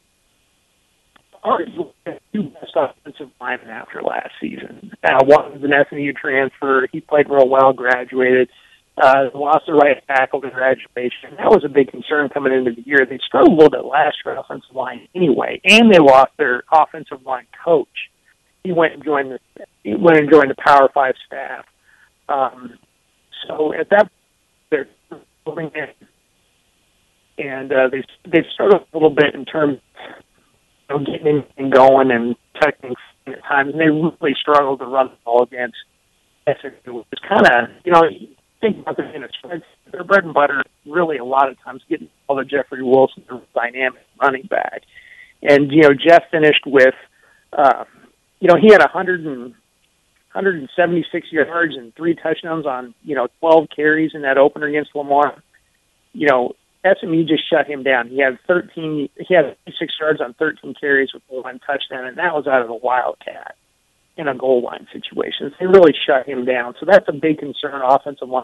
Speaker 24: arguably the two best offensive linemen after last season. Uh, one was an S M U transfer. He played real well, graduated. Uh, lost the right tackle to graduation. That was a big concern coming into the year. They struggled a little bit last year offensive line anyway, and they lost their offensive line coach. He went and joined the he went and joined the Power Five staff. Um, so at that, they're moving in, and uh, they they've struggled a little bit in terms of getting anything going and techniques at times. And they really struggled to run the ball against S M U, which is kind of, you know, think about this in a spread. Their bread and butter really a lot of times getting all the Jeffrey Wilson dynamic running back. And, you know, Jeff finished with, uh, you know, he had one hundred and, one hundred seventy-six yards and three touchdowns on, you know, twelve carries in that opener against Lamar. You know, S M U just shut him down. He had thirteen, he had six yards on thirteen carries with one touchdown, and that was out of the Wildcat in a goal line situation. They really shut him down. So that's a big concern, offensive line.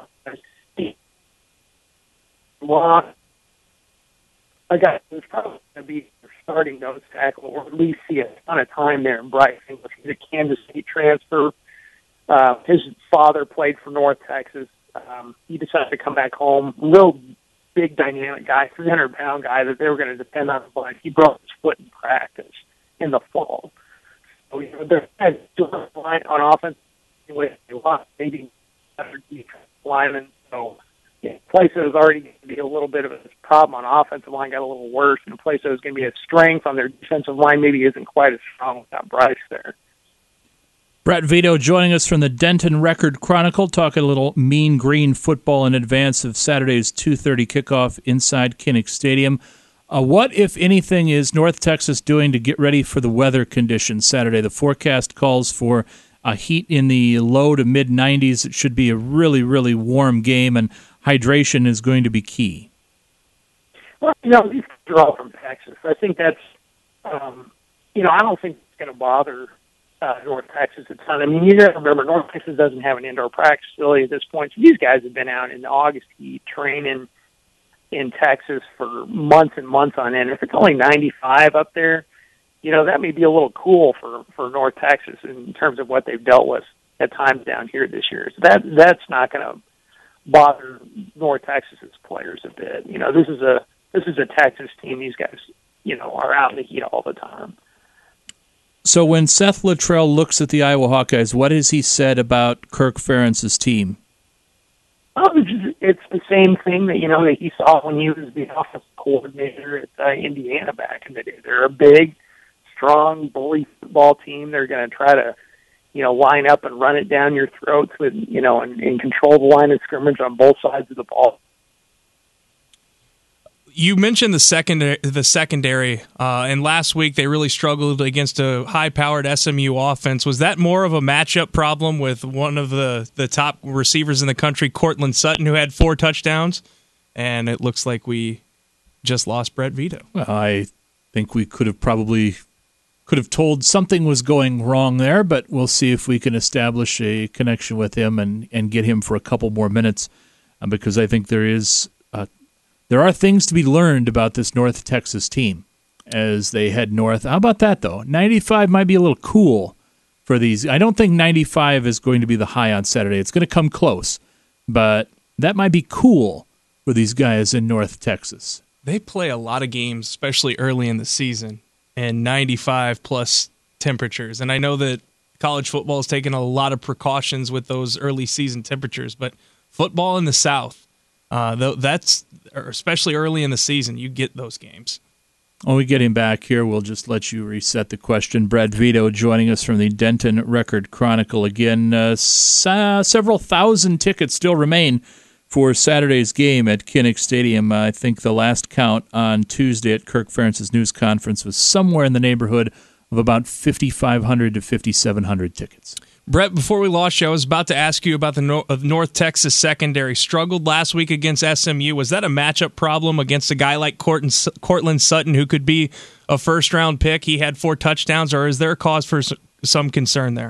Speaker 24: Well, a guy who's probably going to be starting nose tackle, or at least see a ton of time there in Bryce English. He's a Kansas State transfer. Uh, his father played for North Texas. Um, he decided to come back home. Real big, dynamic guy, three hundred pound guy that they were going to depend on. But he broke his foot in practice in the fall. So, you know, they're on offense. Anyway, they lost maybe another defensive lineman. So, yeah, a place that was already going to be a little bit of a problem on offensive line got a little worse, and a place that was going to be a strength on their defensive line maybe isn't quite as strong without Bryce there.
Speaker 2: Brett Vito joining us from the Denton Record Chronicle, talking a little Mean Green football in advance of Saturday's two thirty kickoff inside Kinnick Stadium. Uh, what, if anything, is North Texas doing to get ready for the weather conditions Saturday? The forecast calls for a heat in the low to mid nineties. It should be a really, really warm game, and hydration is going to be key.
Speaker 24: Well, you know, these are all from Texas. I think that's, um, you know, I don't think it's going to bother uh, North Texas a ton. I mean, you got to remember, North Texas doesn't have an indoor practice facility at this point. So these guys have been out in the August heat training in Texas for months and months on end. If it's only ninety-five up there, you you know, that may be a little cool for, for North Texas in terms of what they've dealt with at times down here this year. So that that's not going to bother North Texas's players a bit. You know, this is a this is a Texas team. These guys, you know, are out in the heat all the time.
Speaker 2: So when Seth Luttrell looks at the Iowa Hawkeyes, what has he said about Kirk Ferentz's team?
Speaker 24: Oh, it's the same thing that, you know, that he saw when he was the offensive coordinator at uh, Indiana back in the day. They're a big, strong, bully football team. They're going to try to, you know, line up and run it down your throats with, you know, and, and control the line of scrimmage on both sides of the ball.
Speaker 10: You mentioned the secondary, the secondary, uh, and last week they really struggled against a high-powered S M U offense. Was that more of a matchup problem with one of the, the top receivers in the country, Cortland Sutton, who had four touchdowns? And it looks like we just lost Brett Vito.
Speaker 2: Well, I think we could have probably could have told something was going wrong there, but we'll see if we can establish a connection with him and, and get him for a couple more minutes, uh, because I think there is uh, there are things to be learned about this North Texas team as they head north. How about that, though? ninety-five might be a little cool for these. I don't think ninety-five is going to be the high on Saturday. It's going to come close, but that might be cool for these guys in North Texas.
Speaker 10: They play a lot of games, especially early in the season, and ninety-five plus temperatures. And I know that college football has taken a lot of precautions with those early season temperatures, but football in the South, uh, that's especially early in the season, you get those games.
Speaker 2: When we get him back here, we'll just let you reset the question. Brad Vito joining us from the Denton Record Chronicle again. Uh, sa- several thousand tickets still remain for Saturday's game at Kinnick Stadium. Uh, I think the last count on Tuesday at Kirk Ferentz's news conference was somewhere in the neighborhood of about fifty-five hundred to fifty-seven hundred tickets.
Speaker 10: Brett, before we lost you, I was about to ask you about the North, uh, North Texas secondary. Struggled last week against S M U. Was that a matchup problem against a guy like Cortland, Cortland Sutton, who could be a first-round pick? He had four touchdowns, or is there a cause for some concern there?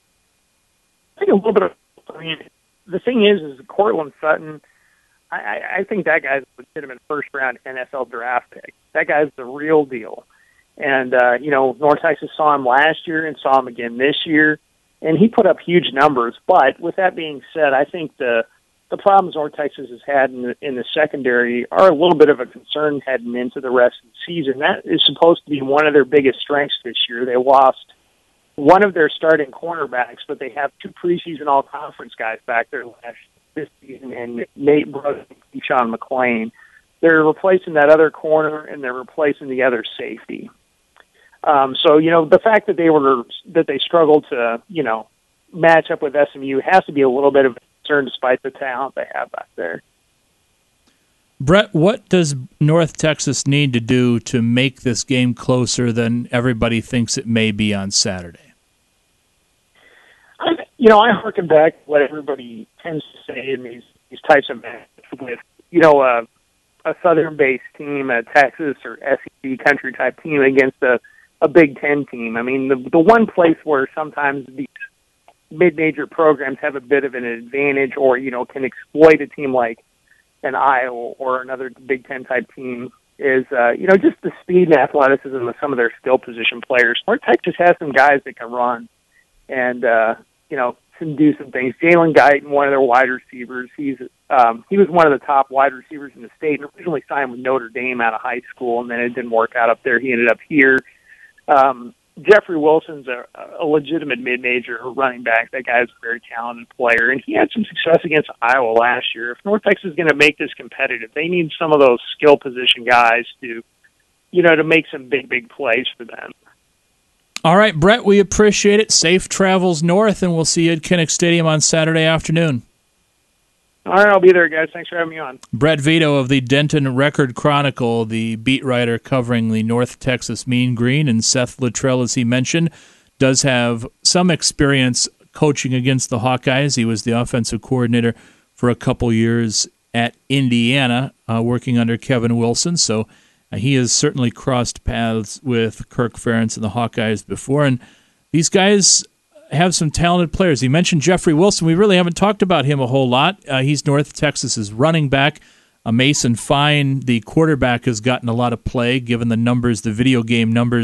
Speaker 24: I think a little bit of, I mean, the thing is, is Cortland Sutton, I, I think that guy's a legitimate first-round N F L draft pick. That guy's the real deal. And, uh, you know, North Texas saw him last year and saw him again this year, and he put up huge numbers. But with that being said, I think the the problems North Texas has had in the, in the secondary are a little bit of a concern heading into the rest of the season. That is supposed to be one of their biggest strengths this year. They lost one of their starting cornerbacks, but they have two preseason all-conference guys back there last this season, and Nate Brooks and Sean McClain. They're replacing that other corner, and they're replacing the other safety. Um, so, you know, the fact that they were that they struggled to, you know, match up with S M U has to be a little bit of a concern despite the talent they have back there.
Speaker 2: Brett, what does North Texas need to do to make this game closer than everybody thinks it may be on Saturday?
Speaker 24: I, you know, I harken back to what everybody tends to say in these, these types of matches with, you know, uh, a Southern-based team, a Texas or S E C country-type team against a, a Big Ten team. I mean, the the one place where sometimes these mid-major programs have a bit of an advantage or, you know, can exploit a team like an Iowa or another Big Ten type team is, uh, you know, just the speed and athleticism of some of their skill position players. North Texas has some guys that can run and, uh, you know, can do some things. Jalen Guyton, one of their wide receivers, he's um, he was one of the top wide receivers in the state and originally signed with Notre Dame out of high school, and then it didn't work out up there. He ended up here. Um, Jeffrey Wilson's a, a legitimate mid-major running back. That guy's a very talented player, and he had some success against Iowa last year. If North Texas is going to make this competitive, they need some of those skill position guys to, you know, to make some big, big plays for them.
Speaker 2: All right, Brett, we appreciate it. Safe travels north, and we'll see you at Kinnick Stadium on Saturday afternoon.
Speaker 24: All right, I'll be there, guys. Thanks for having me on.
Speaker 2: Brett Vito of the Denton Record Chronicle, the beat writer covering the North Texas Mean Green, and Seth Luttrell, as he mentioned, does have some experience coaching against the Hawkeyes. He was the offensive coordinator for a couple years at Indiana, uh, working under Kevin Wilson, so uh, he has certainly crossed paths with Kirk Ferentz and the Hawkeyes before, and these guys have some talented players. He mentioned Jeffrey Wilson. We really haven't talked about him a whole lot. Uh, he's North Texas's running back. Uh, Mason Fine, the quarterback, has gotten a lot of play given the numbers, the video game numbers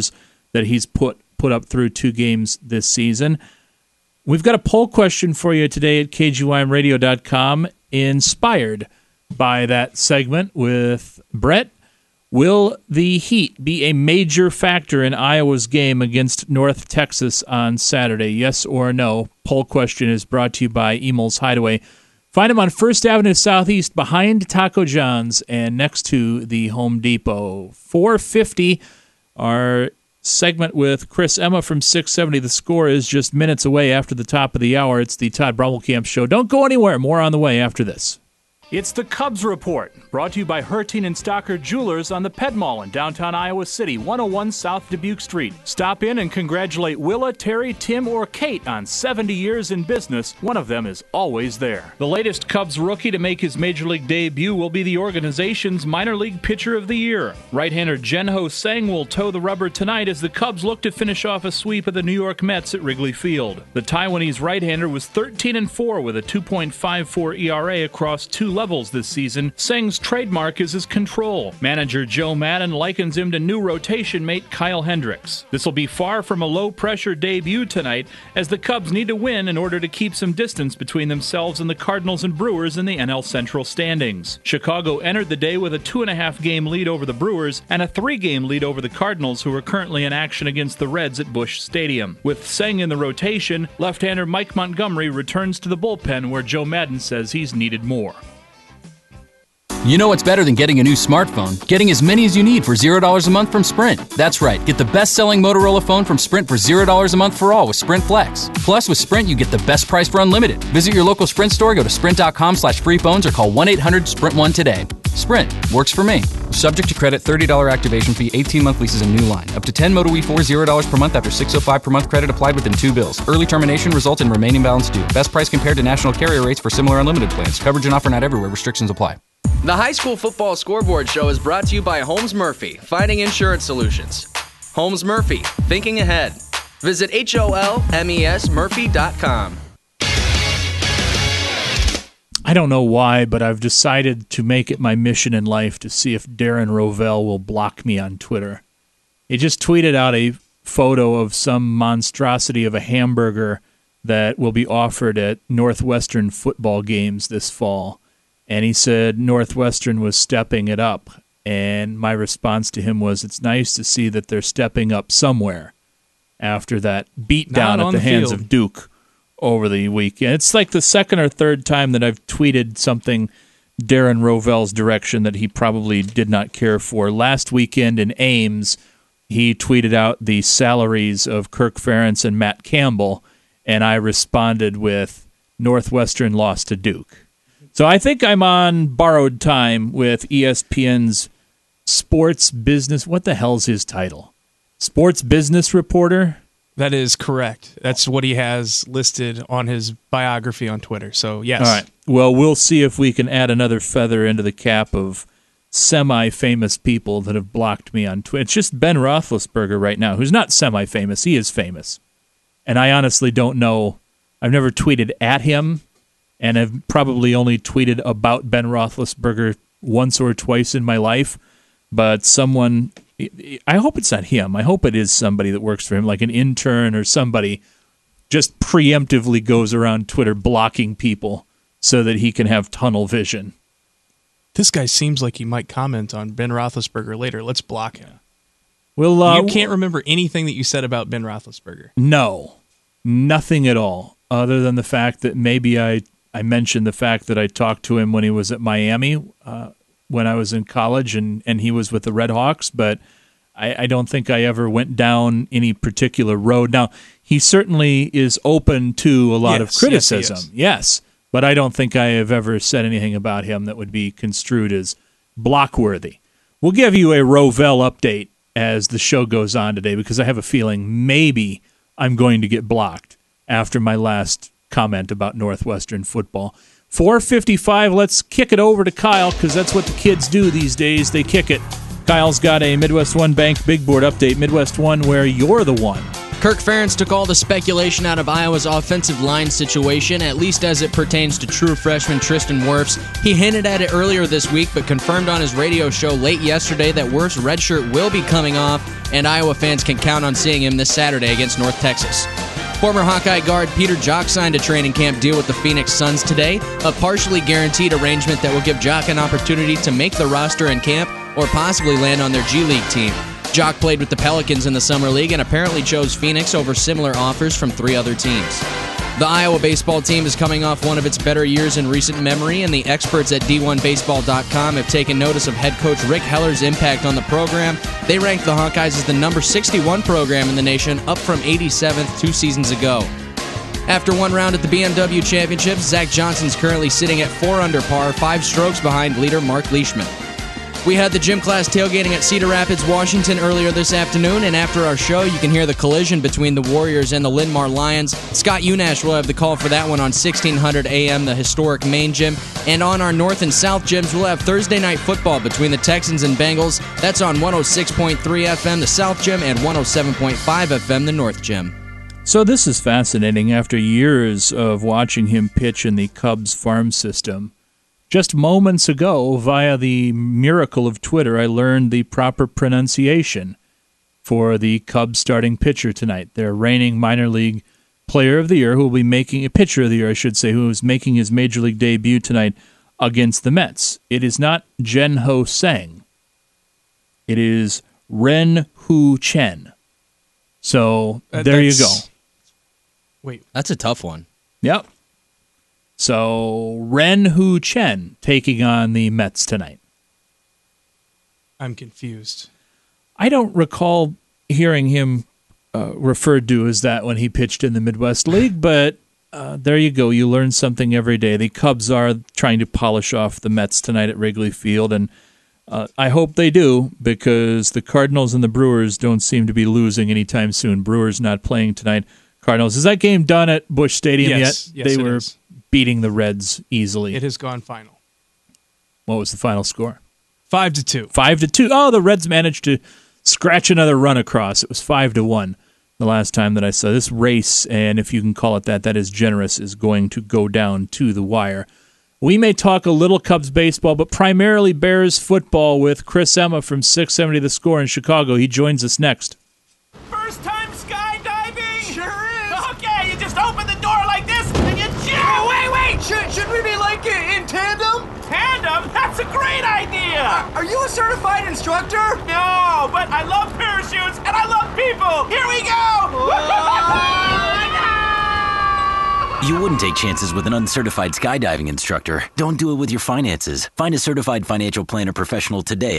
Speaker 2: that he's put put up through two games this season. We've got a poll question for you today at K G Y M radio dot com, inspired by that segment with Brett. Will the Heat be a major factor in Iowa's game against North Texas on Saturday? Yes or no? Poll question is brought to you by Emil's Hideaway. Find them on First Avenue Southeast behind Taco John's and next to the Home Depot. four fifty, our segment with Chris Emma from six seventy. The Score is just minutes away after the top of the hour. It's the Todd Brummelkamp Show. Don't go anywhere. More on the way after this.
Speaker 3: It's the Cubs Report, brought to you by Hertine and Stocker Jewelers on the Ped Mall in downtown Iowa City, one oh one South Dubuque Street. Stop in and congratulate Willa, Terry, Tim, or Kate on seventy years in business. One of them is always there. The latest Cubs rookie to make his Major League debut will be the organization's Minor League Pitcher of the Year. Right-hander Jen-Ho Tseng will toe the rubber tonight as the Cubs look to finish off a sweep of the New York Mets at Wrigley Field. The Taiwanese right-hander was thirteen and four with a two point five four E R A across two levels this season. Tseng's trademark is his control. Manager Joe Madden likens him to new rotation mate Kyle Hendricks. This will be far from a low-pressure debut tonight, as the Cubs need to win in order to keep some distance between themselves and the Cardinals and Brewers in the N L Central standings. Chicago entered the day with a two-and-a-half game lead over the Brewers and a three-game lead over the Cardinals, who are currently in action against the Reds at Busch Stadium. With Tseng in the rotation, left-hander Mike Montgomery returns to the bullpen, where Joe Madden says he's needed more.
Speaker 5: You know what's better than getting a new smartphone? Getting as many as you need for zero dollars a month from Sprint. That's right. Get the best-selling Motorola phone from Sprint for zero dollars a month for all with Sprint Flex. Plus, with Sprint, you get the best price for unlimited. Visit your local Sprint store, go to sprint.com slash free phones, or call one eight hundred sprint one today. Sprint. Works for me. Subject to credit, thirty dollars activation fee, eighteen-month leases and new line. Up to ten Moto E four, zero dollars per month after six oh five per month credit applied within two bills. Early termination results in remaining balance due. Best price compared to national carrier rates for similar unlimited plans. Coverage and offer not everywhere. Restrictions apply.
Speaker 23: The High School Football Scoreboard Show is brought to you by Holmes Murphy, Finding Insurance Solutions. Holmes Murphy, thinking ahead. Visit H O L M E S Murphy dot com.
Speaker 2: I don't know why, but I've decided to make it my mission in life to see if Darren Rovell will block me on Twitter. He just tweeted out a photo of some monstrosity of a hamburger that will be offered at Northwestern football games this fall. And he said Northwestern was stepping it up. And my response to him was, it's nice to see that they're stepping up somewhere after that beatdown at the, the hands of Duke over the weekend. It's like the second or third time that I've tweeted something Darren Rovell's direction that he probably did not care for. Last weekend in Ames, he tweeted out the salaries of Kirk Ferentz and Matt Campbell, and I responded with Northwestern lost to Duke. So I think I'm on borrowed time with E S P N's sports business. What the hell's his title? Sports business reporter?
Speaker 10: That is correct. That's what he has listed on his biography on Twitter. So, yes.
Speaker 2: All right. Well, we'll see if we can add another feather into the cap of semi-famous people that have blocked me on Twitter. It's just Ben Roethlisberger right now, who's not semi-famous. He is famous. And I honestly don't know. I've never tweeted at him, and I've probably only tweeted about Ben Roethlisberger once or twice in my life. But someone, I hope it's not him. I hope it is somebody that works for him, like an intern or somebody, just preemptively goes around Twitter blocking people so that he can have tunnel vision.
Speaker 10: This guy seems like he might comment on Ben Roethlisberger later. Let's block him.
Speaker 2: Well, uh,
Speaker 10: you can't remember anything that you said about Ben Roethlisberger.
Speaker 2: No, nothing at all, other than the fact that maybe I, I mentioned the fact that I talked to him when he was at Miami uh, when I was in college, and, and he was with the Red Hawks, but I, I don't think I ever went down any particular road. Now, he certainly is open to a lot
Speaker 10: yes,
Speaker 2: of criticism,
Speaker 10: yes,
Speaker 2: yes, but I don't think I have ever said anything about him that would be construed as blockworthy. We'll give you a Rovell update as the show goes on today, because I have a feeling maybe I'm going to get blocked after my last comment about Northwestern football. four fifty-five, let's kick it over to Kyle, because that's what the kids do these days. They kick it. Kyle's got a Midwest One Bank Big Board update. Midwest One, where you're the one
Speaker 15: Kirk Ferentz took all the speculation out of Iowa's offensive line situation, at least as it pertains to true freshman Tristan Wirfs. He hinted at it earlier this week, but confirmed on his radio show late yesterday that Wirfs' red shirt will be coming off, and Iowa fans can count on seeing him this Saturday against North Texas. Former Hawkeye guard Peter Jok signed a training camp deal with the Phoenix Suns today, a partially guaranteed arrangement that will give Jok an opportunity to make the roster in camp or possibly land on their G League team. Jok played with the Pelicans in the Summer League and apparently chose Phoenix over similar offers from three other teams. The Iowa baseball team is coming off one of its better years in recent memory, and the experts at D one baseball dot com have taken notice of head coach Rick Heller's impact on the program. They ranked the Hawkeyes as the number sixty-one program in the nation, up from eighty-seventh two seasons ago. After one round at the B M W Championship, Zach Johnson's currently sitting at four under par, five strokes behind leader Mark Leishman. We had the gym class tailgating at Cedar Rapids, Washington earlier this afternoon, and after our show, you can hear the collision between the Warriors and the Linn-Mar Lions. Scott Unash will have the call for that one on sixteen hundred A M, the historic main gym. And on our North and South gyms, we'll have Thursday night football between the Texans and Bengals. That's on one oh six point three F M, the South gym, and one oh seven point five F M, the North gym.
Speaker 2: So this is fascinating. After years of watching him pitch in the Cubs farm system, just moments ago, via the miracle of Twitter, I learned the proper pronunciation for the Cubs starting pitcher tonight. Their reigning minor league player of the year, who will be making a pitcher of the year, I should say, who is making his major league debut tonight against the Mets. It is not Jen-Ho Sang. It is Ren-Hu Chen. So
Speaker 10: Uh,
Speaker 2: there you go.
Speaker 10: that's- Wait,
Speaker 15: That's a tough one.
Speaker 2: Yep. So Ren-Hu Chen taking on the Mets tonight.
Speaker 10: I'm confused.
Speaker 2: I don't recall hearing him uh, referred to as that when he pitched in the Midwest League, but uh, there you go. You learn something every day. The Cubs are trying to polish off the Mets tonight at Wrigley Field, and uh, I hope they do, because the Cardinals and the Brewers don't seem to be losing anytime soon. Brewers not playing tonight. Cardinals. Is that game done at Busch Stadium
Speaker 10: Yes,
Speaker 2: yet?
Speaker 10: yes,
Speaker 2: They
Speaker 10: it
Speaker 2: were
Speaker 10: is.
Speaker 2: beating the Reds easily.
Speaker 10: It has gone final.
Speaker 2: What was the final score?
Speaker 10: Five to two.
Speaker 2: Five to two. Oh, the Reds managed to scratch another run across. It was five to one the last time that I saw this race, and if you can call it that, that is generous, is going to go down to the wire. We may talk a little Cubs baseball, but primarily Bears football with Chris Emma from six seventy The Score in Chicago. He joins us next.
Speaker 6: First time skydiving? Sure is. Okay, you just open the door like this and you jump. Oh, wait, wait. Should, should we be like in tandem? Tandem? That's a great idea. Uh, are you a certified instructor? No, but I love parachutes and I love people. Here we go.
Speaker 7: You wouldn't take chances with an uncertified skydiving instructor. Don't do it with your finances. Find a certified financial planner professional today.